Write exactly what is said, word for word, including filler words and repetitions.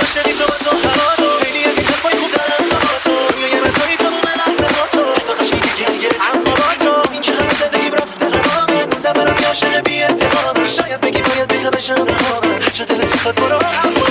عاشقی تو و تو هوا تو خیلی از این حرفای خوب دارم با تو دنیای من توی تموم لحظه با تو حتی قشنگی دیگه اما با تو این که همه زندگیم رفته هوا من موندم برام یه عاشق بی اعتماد شاید بگی باید بی تو بشم رها هرچه دلت میخواد برو